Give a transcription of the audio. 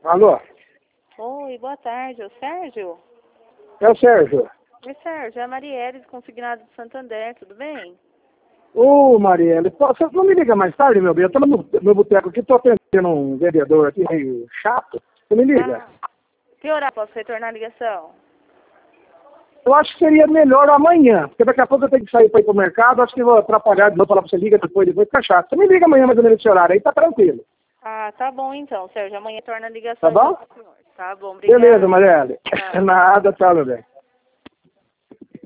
Alô? Oi, boa tarde. O Sérgio? É o Sérgio. Oi, Sérgio. É a Marielle, consignado de Santander. Tudo bem? Ô, Marielle, você não me liga mais tarde, meu bem? Eu tô no meu boteco aqui, tô atendendo um vendedor aqui meio chato. Você me liga? Que horário posso retornar a ligação? Eu acho que seria melhor amanhã, porque daqui a pouco eu tenho que sair para ir pro mercado, acho que vou atrapalhar, vou falar pra você, liga depois fica chato. Você me liga amanhã mais ou menos nesse horário aí, tá tranquilo. Ah, tá bom então, Sérgio. Amanhã retorna a ligação Tá bom? então, senhor. Tá bom, obrigada. Beleza, Marielle. Tchau. Nada, tchau, meu bem.